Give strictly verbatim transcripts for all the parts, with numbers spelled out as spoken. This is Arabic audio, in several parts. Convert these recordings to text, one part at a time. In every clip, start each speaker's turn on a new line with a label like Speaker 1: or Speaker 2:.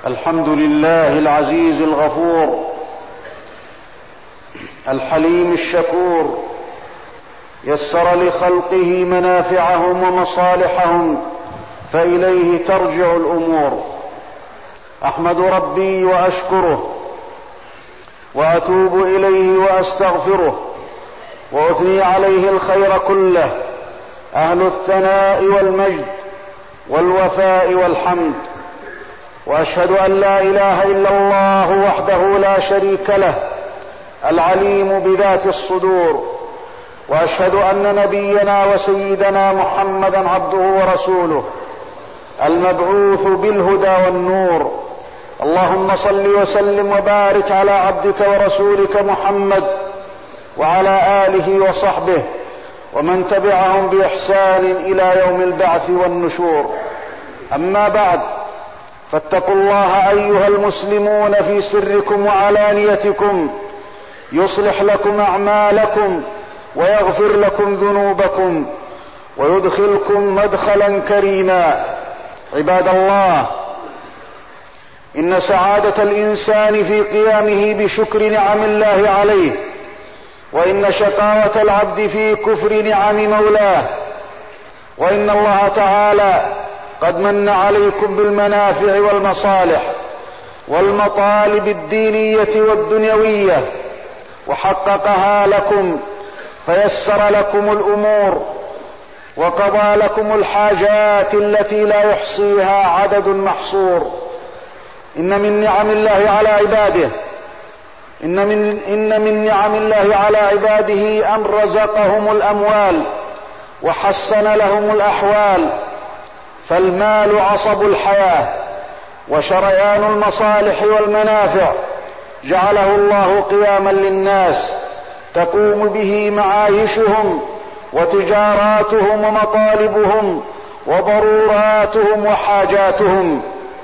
Speaker 1: الحمد لله العزيز الغفور الحليم الشكور، يسر لخلقه منافعهم ومصالحهم، فإليه ترجع الأمور. أحمد ربي وأشكره، وأتوب إليه وأستغفره، وأثني عليه الخير كله، أهل الثناء والمجد والوفاء والحمد. وأشهد أن لا إله إلا الله وحده لا شريك له، العليم بذات الصدور. وأشهد أن نبينا وسيدنا محمدا عبده ورسوله، المبعوث بالهدى والنور. اللهم صل وسلم وبارك على عبدك ورسولك محمد وعلى آله وصحبه ومن تبعهم بإحسان إلى يوم البعث والنشور. أما بعد، فاتقوا الله أيها المسلمون في سركم وعلانيتكم، يصلح لكم أعمالكم ويغفر لكم ذنوبكم ويدخلكم مدخلا كريما. عباد الله، إن سعادة الإنسان في قيامه بشكر نعم الله عليه، وإن شقاوة العبد في كفر نعم مولاه. وإن الله تعالى قد من عليكم بالمنافع والمصالح والمطالب الدينية والدنيوية، وحققها لكم، فيسر لكم الأمور، وقضى لكم الحاجات التي لا يحصيها عدد محصور. إن من نعم الله على عباده إن من, إن من نعم الله على عباده أن رزقهم الأموال وحسن لهم الأحوال، فالمال عصب الحياة وشريان المصالح والمنافع، جعله الله قياما للناس تقوم به معايشهم وتجاراتهم ومطالبهم وضروراتهم وحاجاتهم.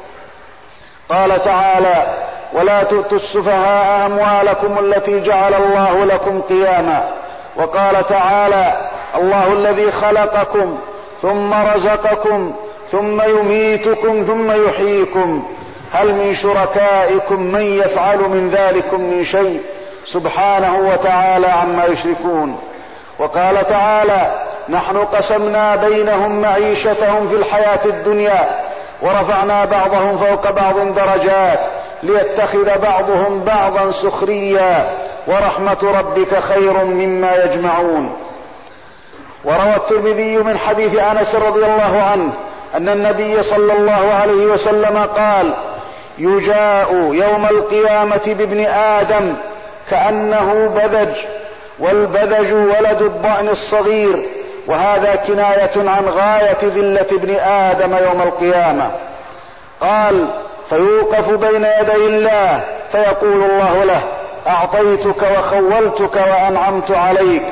Speaker 1: قال تعالى: ولا تؤتوا السفهاء أموالكم التي جعل الله لكم قياما. وقال تعالى: الله الذي خلقكم ثم رزقكم ثم يميتكم ثم يحييكم، هل من شركائكم من يفعل من ذلكم من شيء، سبحانه وتعالى عما يشركون. وقال تعالى: نحن قسمنا بينهم معيشتهم في الحياة الدنيا ورفعنا بعضهم فوق بعض درجات ليتخذ بعضهم بعضا سخريا ورحمة ربك خير مما يجمعون. وروى الترمذي من حديث أنس رضي الله عنه أن النبي صلى الله عليه وسلم قال: يجاء يوم القيامة بابن آدم كأنه بذج، والبذج ولد الضأن الصغير، وهذا كناية عن غاية ذلة ابن آدم يوم القيامة. قال: فيوقف بين يدي الله فيقول الله له: أعطيتك وخولتك وأنعمت عليك،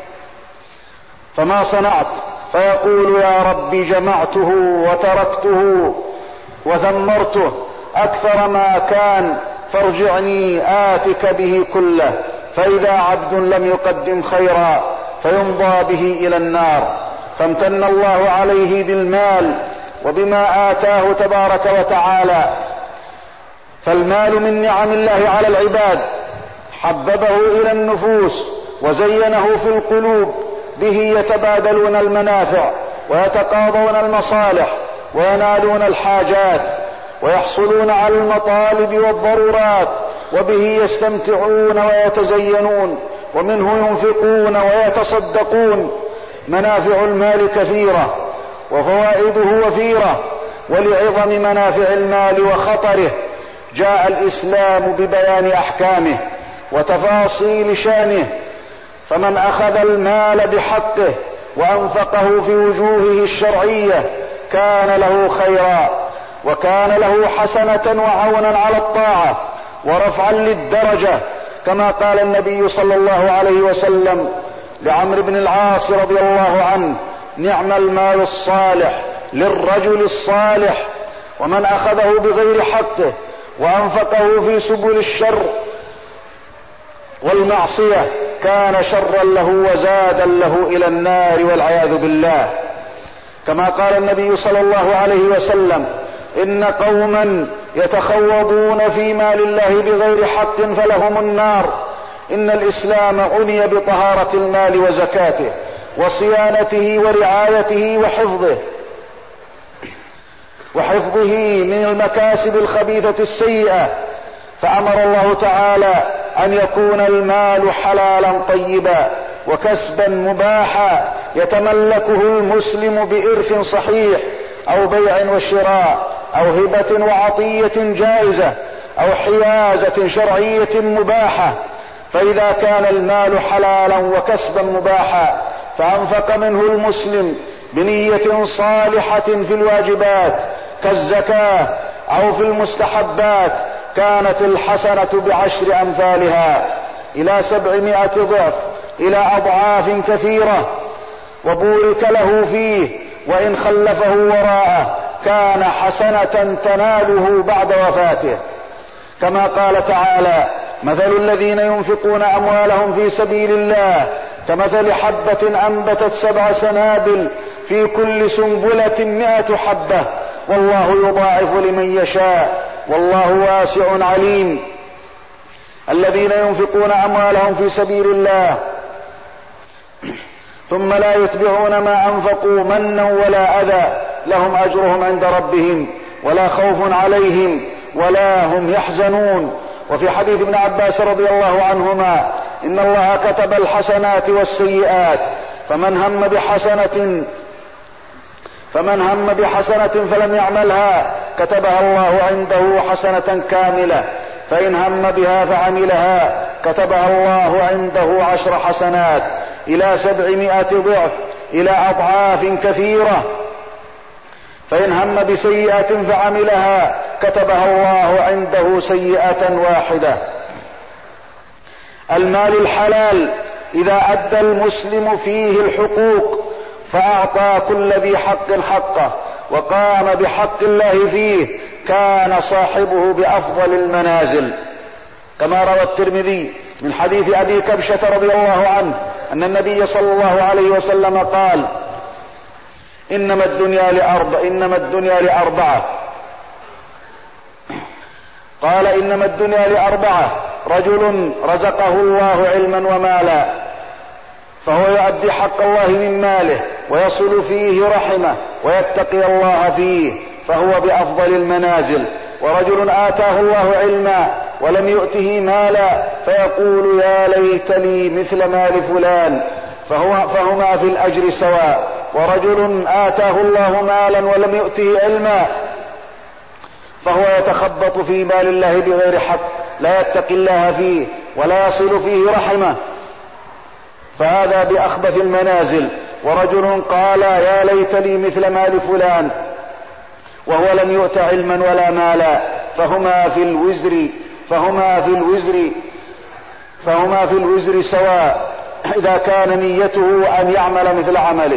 Speaker 1: فما صنعت؟ فيقول: يا رب جمعته وتركته وثمرته أكثر ما كان، فارجعني آتك به كله. فإذا عبد لم يقدم خيرا فيمضى به إلى النار. فامتن الله عليه بالمال وبما آتاه تبارك وتعالى. فالمال من نعم الله على العباد، حببه إلى النفوس وزينه في القلوب، به يتبادلون المنافع ويتقاضون المصالح وينالون الحاجات ويحصلون على المطالب والضرورات، وبه يستمتعون ويتزينون، ومنه ينفقون ويتصدقون. منافع المال كثيرة وفوائده وفيرة، ولعظم منافع المال وخطره جاء الإسلام ببيان أحكامه وتفاصيل شأنه. فمن أخذ المال بحقه وأنفقه في وجوهه الشرعية كان له خيرا، وكان له حسنة وعونا على الطاعة ورفعا للدرجة، كما قال النبي صلى الله عليه وسلم لعمرو بن العاص رضي الله عنه: نعم المال الصالح للرجل الصالح. ومن أخذه بغير حقه وأنفقه في سبل الشر والمعصية كان شرا له وزادا له إلى النار والعياذ بالله. كما قال النبي صلى الله عليه وسلم: إن قوما يتخوضون في مال الله بغير حق فلهم النار. إن الإسلام عني بطهارة المال وزكاته وصيانته ورعايته وحفظه وحفظه من المكاسب الخبيثة السيئة، فأمر الله تعالى أن يكون المال حلالا طيبا وكسبا مباحا يتملكه المسلم بإرث صحيح أو بيع وشراء أو هبة وعطية جائزة أو حيازة شرعية مباحة. فإذا كان المال حلالا وكسبا مباحا فأنفق منه المسلم بنية صالحة في الواجبات كالزكاة أو في المستحبات كانت الحسنة بعشر أمثالها إلى سبعمائة ضعف إلى أضعاف كثيرة، وبورك له فيه، وإن خلفه وراءه كان حسنة تناله بعد وفاته. كما قال تعالى: مثل الذين ينفقون أموالهم في سبيل الله كمثل حبة أنبتت سبع سنابل في كل سنبلة مئة حبة والله يضاعف لمن يشاء والله واسع عليم. الذين ينفقون أموالهم في سبيل الله ثم لا يتبعون ما أنفقوا منا ولا أذى لهم أجرهم عند ربهم ولا خوف عليهم ولا هم يحزنون. وفي حديث ابن عباس رضي الله عنهما: إن الله كتب الحسنات والسيئات فمن هم بحسنة فمن هم بحسنة فلم يعملها كتبها الله عنده حسنة كاملة، فإن هم بها فعملها كتبها الله عنده عشر حسنات إلى سبعمائة ضعف إلى أضعاف كثيرة. فإن هم بسيئة فعملها كتبها الله عنده سيئة واحدة. المال الحلال إذا أدى المسلم فيه الحقوق فأعطى كل ذي حق حقه وقام بحق الله فيه كان صاحبه بأفضل المنازل. كما روى الترمذي من حديث أبي كبشة رضي الله عنه أن النبي صلى الله عليه وسلم قال: إنما الدنيا لأربع إنما الدنيا لأربعة قال إنما الدنيا لأربعة: رجل رزقه الله علما ومالا فهو يؤدي حق الله من ماله ويصل فيه رحمه ويتقي الله فيه فهو بأفضل المنازل. ورجل آتاه الله علما ولم يؤته مالا فيقول: يا ليت لي مثل مال فلان، فهو فهما في الأجر سواء. ورجل آتاه الله مالا ولم يؤته علما فهو يتخبط في مال الله بغير حق لا يتقي الله فيه ولا يصل فيه رحمه فهذا بأخبث المنازل. ورجل قال: يا ليت لي مثل مال فلان وهو لم يؤت علما ولا مالا فهما في الوزر فهما في الوزر فهما في الوزر سواء إذا كان نيته أن يعمل مثل عمله.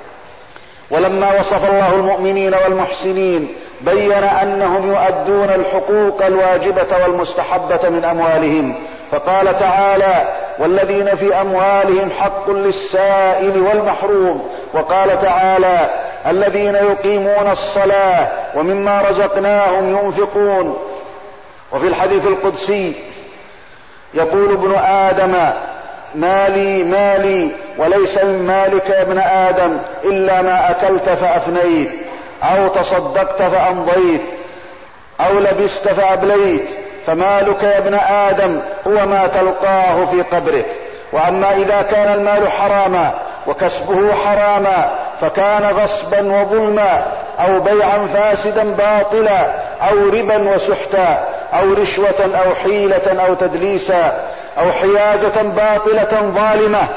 Speaker 1: ولما وصف الله المؤمنين والمحسنين بين أنهم يؤدون الحقوق الواجبة والمستحبة من أموالهم، فقال تعالى: والذين في أموالهم حق للسائل والمحروم. وقال تعالى: الذين يقيمون الصلاة ومما رزقناهم ينفقون. وفي الحديث القدسي يقول ابن آدم: مالي مالي وليس من مالك يا ابن آدم إلا ما أكلت فأفنيت أو تصدقت فأمضيت أو لبست فأبليت، فمالك يا ابن آدم هو ما تلقاه في قبرك. وأما إذا كان المال حراما وكسبه حراما فكان غصبا وظلما أو بيعا فاسدا باطلا أو ربا وسحتا أو رشوة أو حيلة أو تدليسا أو حيازة باطلة ظالمة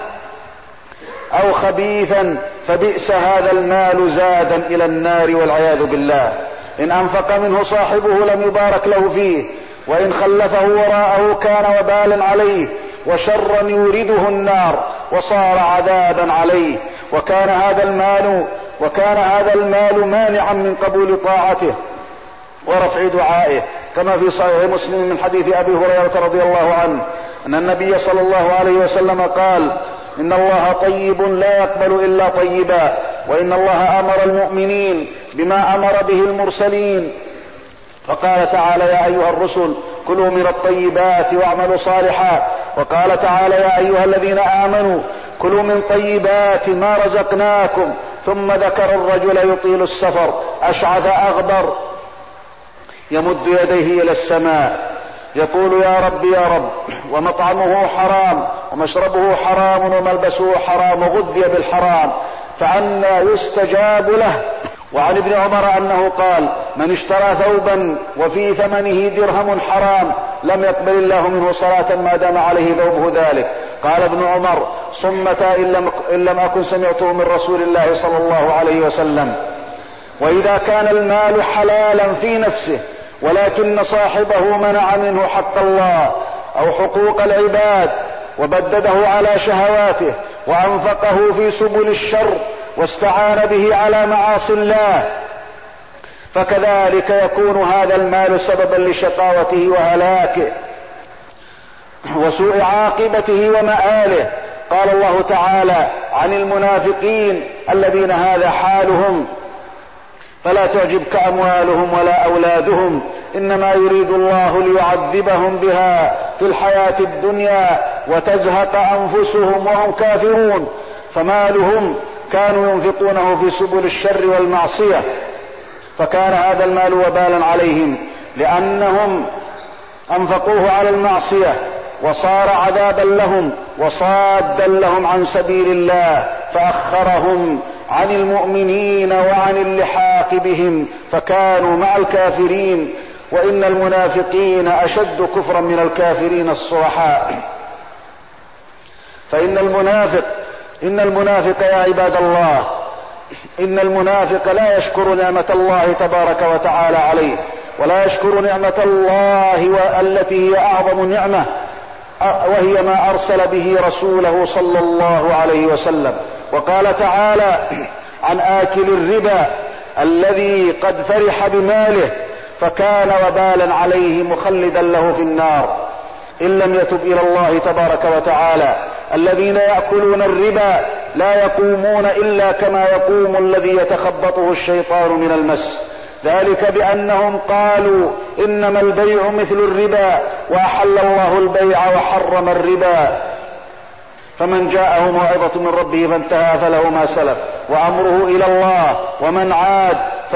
Speaker 1: أو خبيثا فبئس هذا المال زادا إلى النار والعياذ بالله. إن أنفق منه صاحبه لم يبارك له فيه، وإن خلفه وراءه كان وبالا عليه وشرا يورده النار وصار عذابا عليه. وكان هذا المال وكان هذا المال مانعا من قبول طاعته ورفع دعائه، كما في صحيح مسلم من حديث أبي هريرة رضي الله عنه أن النبي صلى الله عليه وسلم قال: إن الله طيب لا يقبل إلا طيبا، وإن الله أمر المؤمنين بما أمر به المرسلين فقال تعالى: يا أيها الرسل كلوا من الطيبات واعملوا صالحا. وقال تعالى: يا أيها الذين آمنوا كلوا من طيبات ما رزقناكم. ثم ذكر الرجل يطيل السفر أشعث أغبر يمد يديه إلى السماء يقول: يا رب يا رب، ومطعمه حرام ومشربه حرام وملبسه حرام وغذي بالحرام، فأنى يستجاب له. وعن ابن عمر أنه قال: من اشترى ثوبا وفي ثمنه درهم حرام لم يقبل الله منه صلاة ما دام عليه ثوبه ذلك. قال ابن عمر: صمتا إن لم أكن سمعته من رسول الله صلى الله عليه وسلم. وإذا كان المال حلالا في نفسه ولكن صاحبه منع منه حق الله أو حقوق العباد وبدده على شهواته وأنفقه في سبل الشر واستعان به على معاصي الله، فكذلك يكون هذا المال سببا لشقاوته وهلاكه وسوء عاقبته ومآله. قال الله تعالى عن المنافقين الذين هذا حالهم: فلا تعجبك أموالهم ولا أولادهم إنما يريد الله ليعذبهم بها في الحياة الدنيا وتزهق أنفسهم وهم كافرون. فمالهم كانوا ينفقونه في سبل الشر والمعصية، فكان هذا المال وبالا عليهم لأنهم أنفقوه على المعصية، وصار عذابا لهم وصادا لهم عن سبيل الله، فأخرهم عن المؤمنين وعن اللحاق بهم، فكانوا مع الكافرين. وإن المنافقين أشد كفرا من الكافرين الصرحاء. فإن المنافق إن المنافق يا عباد الله إن المنافق لا يشكر نعمة الله تبارك وتعالى عليه، ولا يشكر نعمة الله التي هي أعظم نعمة، وهي ما أرسل به رسوله صلى الله عليه وسلم. وقال تعالى عن آكل الربا الذي قد فرح بماله فكان وبالا عليه مخلدا له في النار إن لم يتب إلى الله تبارك وتعالى. الذين يأكلون الربا لا يقومون إلا كما يقوم الذي يتخبطه الشيطان من المس، ذلك بأنهم قالوا إنما البيع مثل الربا وأحل الله البيع وحرم الربا. فمن جاءه موعظة من ربه فانتهى فله ما سلف وأمره إلى الله، ومن عاد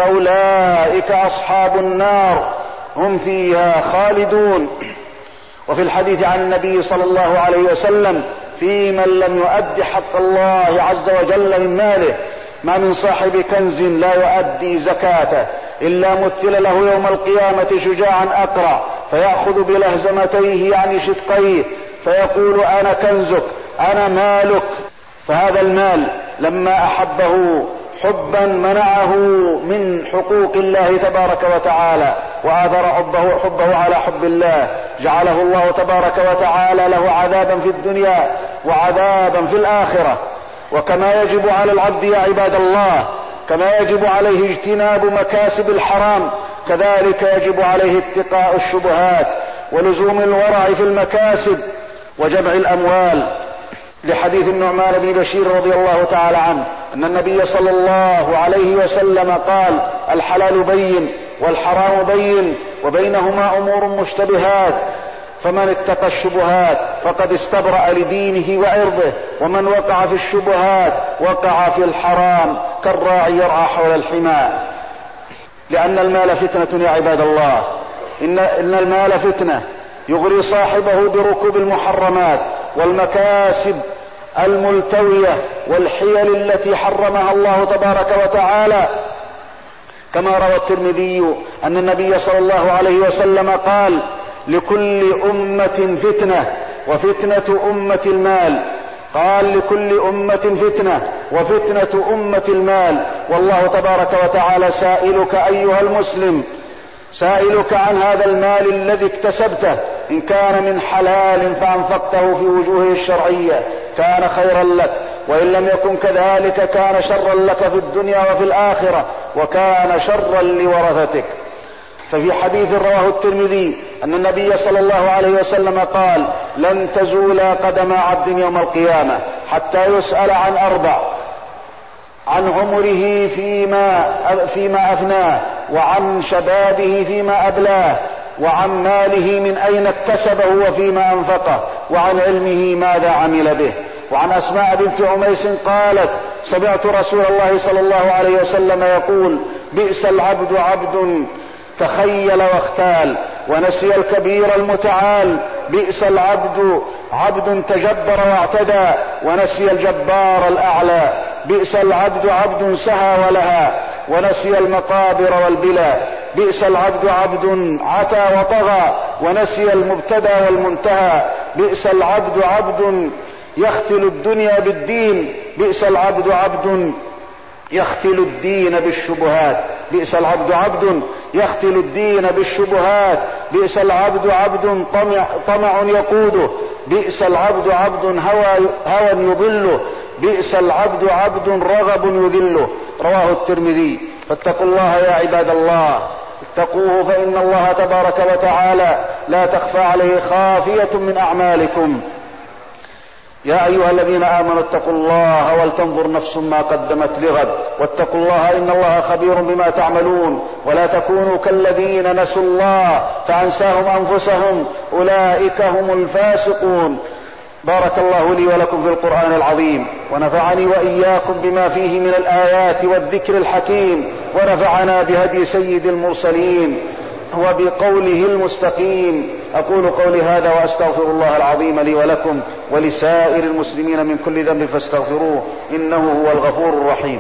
Speaker 1: فأولئك أصحاب النار هم فيها خالدون. وفي الحديث عن النبي صلى الله عليه وسلم في من لم يؤد حق الله عز وجل من ماله: ما من صاحب كنز لا يؤدي زكاته إلا مثل له يوم القيامة شجاعا أقرع فيأخذ بلهزمتيه يعني شدقيه فيقول: أنا كنزك أنا مالك. فهذا المال لما أحبه حبا منعه من حقوق الله تبارك وتعالى وآثر حبه, حبه على حب الله، جعله الله تبارك وتعالى له عذابا في الدنيا وعذابا في الآخرة. وكما يجب على العبد يا عباد الله كما يجب عليه اجتناب مكاسب الحرام، كذلك يجب عليه اتقاء الشبهات ولزوم الورع في المكاسب وجمع الأموال. لحديث النعمان بن بشير رضي الله تعالى عنه أن النبي صلى الله عليه وسلم قال: الحلال بين والحرام بين وبينهما أمور مشتبهات، فمن اتقى الشبهات فقد استبرأ لدينه وعرضه، ومن وقع في الشبهات وقع في الحرام كالراعي يرعى حول الحمى. لأن المال فتنة يا عباد الله، إن, إن المال فتنة يغري صاحبه بركوب المحرمات والمكاسب الملتوية والحيل التي حرمها الله تبارك وتعالى. كما روى الترمذي أن النبي صلى الله عليه وسلم قال: لكل أمة فتنة وفتنة أمة المال. قال: لكل أمة فتنة وفتنة أمة المال. والله تبارك وتعالى سائلك أيها المسلم، سائلك عن هذا المال الذي اكتسبته، إن كان من حلال فأنفقته في وجوهه الشرعية كان خيرا لك، وإن لم يكن كذلك كان شرا لك في الدنيا وفي الآخرة وكان شرا لورثتك. ففي حديث رواه الترمذي أن النبي صلى الله عليه وسلم قال: لن تزول قدم عبد يوم القيامة حتى يسأل عن أربع: عن عمره فيما, فيما أفناه، وعن شبابه فيما أبلاه، وعن ماله من أين اكتسبه وفيما أنفقه، وعن علمه ماذا عمل به. وعن أسماء بنت عميس قالت: سمعت رسول الله صلى الله عليه وسلم يقول: بئس العبد عبد تخيل واختال ونسي الكبير المتعال، بئس العبد عبد تجبر واعتدى ونسي الجبار الأعلى، بئس العبد عبد سهى ولها ونسي المقابر والبلا، بئس العبد عبد عتى وطغى ونسي المبتدى والمنتهى، بئس العبد عبد يختل الدنيا بالدين، بئس العبد عبد يختل الدين بالشبهات، بئس العبد عبد يختل الدين بالشبهات، بئس العبد عبد طمع, طمع يقوده، بئس العبد عبد هوى, هوى يضله، بئس العبد عبد رغب يذله. رواه الترمذي. فاتقوا الله يا عباد الله، اتقوه، فإن الله تبارك وتعالى لا تخفى عليه خافية من أعمالكم. يا أيها الذين آمنوا اتقوا الله ولتنظر نفس ما قدمت لغد، واتقوا الله إن الله خبير بما تعملون، ولا تكونوا كالذين نسوا الله فأنساهم أنفسهم أولئك هم الفاسقون. بارك الله لي ولكم في القرآن العظيم، ونفعني وإياكم بما فيه من الآيات والذكر الحكيم، ونفعنا بهدي سيد المرسلين وبقوله المستقيم. أقول قولي هذا وأستغفر الله العظيم لي ولكم ولسائر المسلمين من كل ذنب فاستغفروه إنه هو الغفور الرحيم.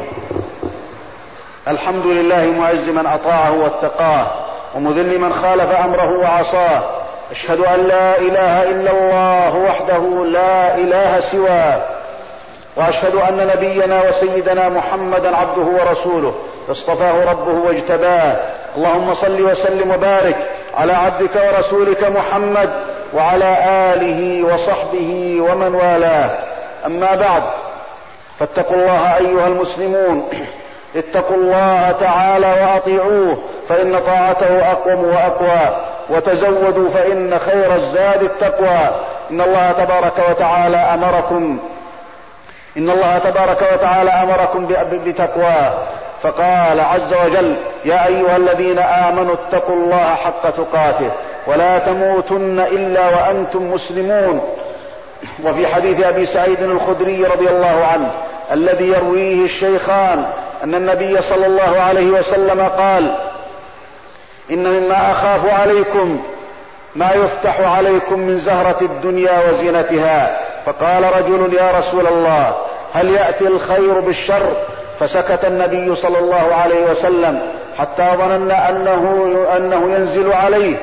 Speaker 1: الحمد لله معز من أطاعه واتقاه، ومذل من خالف أمره وعصاه. أشهد أن لا إله إلا الله وحده لا إله سواه، وأشهد أن نبينا وسيدنا محمدا عبده ورسوله اصطفاه ربه واجتباه. اللهم صل وسلم وبارك على عبدك ورسولك محمد وعلى آله وصحبه ومن والاه. أما بعد، فاتقوا الله أيها المسلمون، اتقوا الله تعالى وأطيعوه، فإن طاعته أقوم وأقوى، وتزودوا فإن خير الزاد التقوى. إن الله تبارك وتعالى أمركم إن الله تبارك وتعالى أمركم بتقواه، فقال عز وجل: يا أيها الذين آمنوا اتقوا الله حق تقاته ولا تموتن إلا وأنتم مسلمون. وفي حديث أبي سعيد الخدري رضي الله عنه الذي يرويه الشيخان أن النبي صلى الله عليه وسلم قال: إن مما أخاف عليكم ما يفتح عليكم من زهرة الدنيا وزينتها. فقال رجل: يا رسول الله، هل يأتي الخير بالشر؟ فسكت النبي صلى الله عليه وسلم حتى ظننا أنه, أنه ينزل عليه،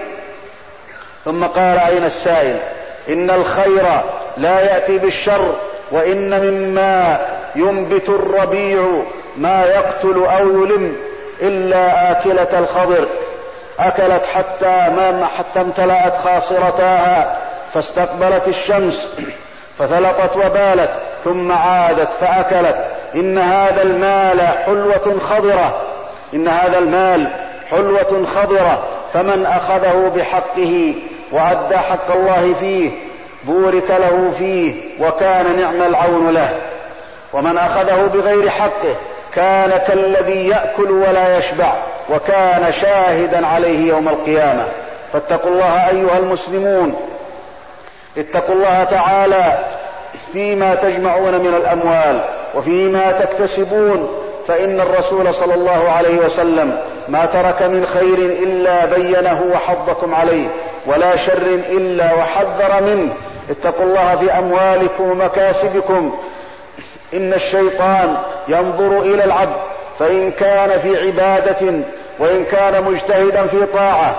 Speaker 1: ثم قال: أين السائل؟ إن الخير لا يأتي بالشر، وإن مما ينبت الربيع ما يقتل أو يلم إلا آكلة الخضر، أكلت حتى ما حتى امتلأت خاصرتاها، فاستقبلت الشمس فثلقت وبالت، ثم عادت فأكلت. إن هذا المال حلوة خضرة إن هذا المال حلوة خضرة فمن أخذه بحقه وأدى حق الله فيه بورك له فيه وكان نعم العون له، ومن أخذه بغير حقه كان كالذي يأكل ولا يشبع وكان شاهدا عليه يوم القيامة. فاتقوا الله أيها المسلمون، اتقوا الله تعالى فيما تجمعون من الأموال وفيما تكتسبون، فإن الرسول صلى الله عليه وسلم ما ترك من خير إلا بينه وحضكم عليه، ولا شر إلا وحذر منه. اتقوا الله في أموالكم ومكاسبكم. إن الشيطان ينظر إلى العبد فإن كان في عبادة وإن كان مجتهدا في طاعة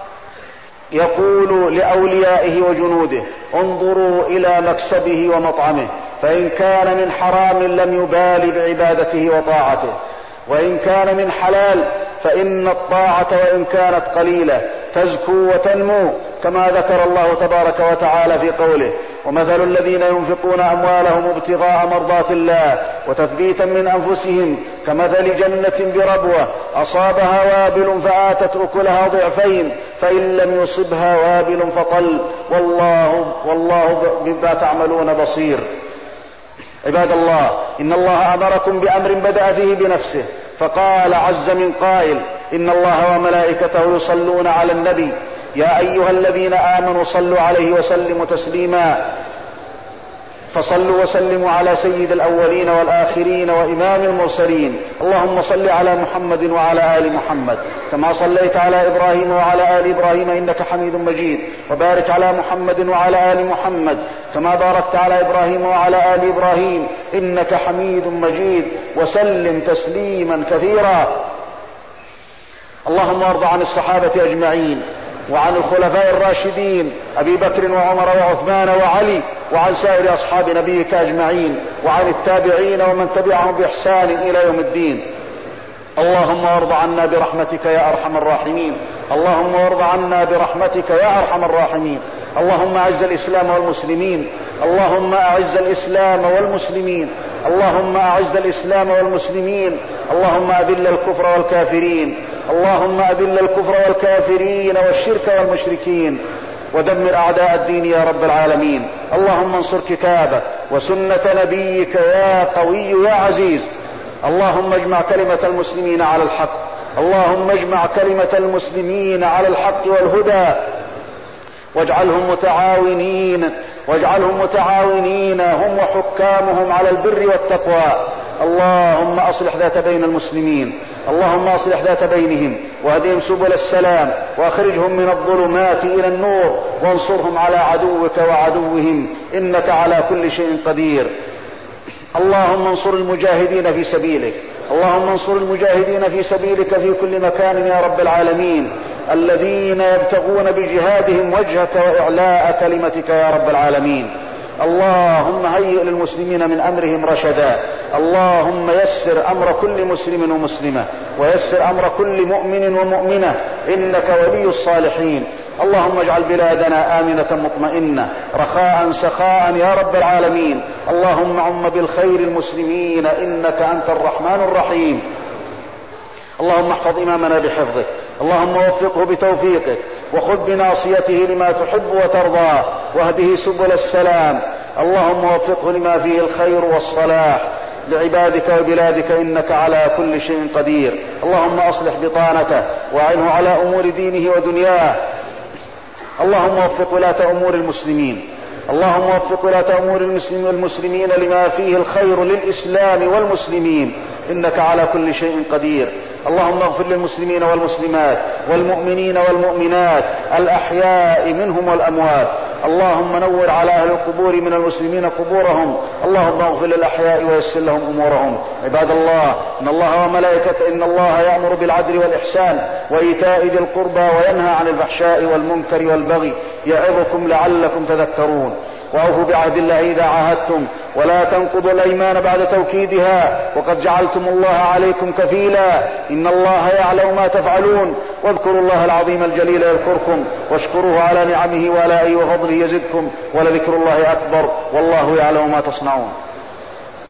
Speaker 1: يقول لأوليائه وجنوده: انظروا إلى مكسبه ومطعمه، فإن كان من حرام لم يبال بعبادته وطاعته، وإن كان من حلال فإن الطاعة وإن كانت قليلة تزكو وتنمو، كما ذكر الله تبارك وتعالى في قوله: ومثل الذين ينفقون أموالهم ابتغاء مرضات الله وتثبيتا من أنفسهم كمثل جنة بربوة أصابها وابل فآتت أكلها ضعفين فإن لم يصبها وابل فطل والله, والله بما تعملون بصير. عباد الله، إن الله أمركم بأمر بدأ فيه بنفسه، فقال عز من قائل: إن الله وملائكته يصلون على النبي يا أيها الذين آمنوا صلوا عليه وسلموا تسليما. فصلوا وسلموا على سيد الأولين والآخرين وإمام المرسلين. اللهم صل على محمد وعلى آل محمد كما صليت على إبراهيم وعلى آل إبراهيم إنك حميد مجيد، وبارك على محمد وعلى آل محمد كما باركت على إبراهيم وعلى آل إبراهيم إنك حميد مجيد، وسلم تسليما كثيرا. اللهم وارض عن الصحابة أجمعين، وعن الخلفاء الراشدين أبي بكر وعمر وعثمان وعلي، وعن سائر أصحاب نبيك أجمعين، وعن التابعين ومن تبعهم بإحسان إلى يوم الدين. اللهم وارض عنا برحمتك يا أرحم الراحمين. اللهم وارض عنا برحمتك يا أرحم الراحمين. اللهم أعز الإسلام والمسلمين. اللهم أعز الإسلام والمسلمين. اللهم أعز الإسلام والمسلمين. اللهم أذل الكفر والكافرين. اللهم أذل الكفر والكافرين والشرك والمشركين، ودمر أعداء الدين يا رب العالمين. اللهم انصر كتابك وسنة نبيك يا قوي يا عزيز. اللهم اجمع كلمة المسلمين على الحق. اللهم اجمع كلمة المسلمين على الحق والهدى، واجعلهم متعاونين واجعلهم متعاونين هم وحكامهم على البر والتقوى. اللهم أصلح ذات بين المسلمين. اللهم أصلح ذات بينهم واهدهم سبل السلام، واخرجهم من الظلمات إلى النور، وانصرهم على عدوك وعدوهم إنك على كل شيء قدير. اللهم انصر المجاهدين في سبيلك. اللهم انصر المجاهدين في سبيلك في كل مكان يا رب العالمين، الذين يبتغون بجهادهم وجهك وإعلاء كلمتك يا رب العالمين. اللهم هيئ للمسلمين من أمرهم رشدا. اللهم يسر أمر كل مسلم ومسلمة، ويسر أمر كل مؤمن ومؤمنة، إنك ولي الصالحين. اللهم اجعل بلادنا آمنة مطمئنة رخاء سخاء يا رب العالمين. اللهم عم بالخير المسلمين إنك أنت الرحمن الرحيم. اللهم احفظ إمامنا بحفظك. اللهم وفقه بتوفيقك، وخذ بناصيته لما تحب وترضى، واهده سبل السلام. اللهم وفقه لما فيه الخير والصلاح لعبادك وبلادك إنك على كل شيء قدير. اللهم أصلح بطانته وأعنه على أمور دينه ودنياه. اللهم وفق ولاة أمور المسلمين. اللهم وفق ولاة أمور المسلمين لما فيه الخير للإسلام والمسلمين إنك على كل شيء قدير. اللهم اغفر للمسلمين والمسلمات والمؤمنين والمؤمنات الأحياء منهم والأموات. اللهم نور على أهل القبور من المسلمين قبورهم. اللهم اغفر للأحياء ويسر لهم أمورهم. عباد الله، إن الله وملائكته إن الله يأمر بالعدل والإحسان وإيتاء ذي القربى وينهى عن الفحشاء والمنكر والبغي يعظكم لعلكم تذكرون. وأوفوا بعهد الله إذا عاهدتم، ولا تنقضوا الأيمان بعد توكيدها، وقد جعلتم الله عليكم كفيلا. إن الله يعلم ما تفعلون. واذكروا الله العظيم الجليل يذكركم، واشكروه على نعمه وآلائه وفضله يزدكم، ولذكر الله أكبر، والله يعلم ما تصنعون.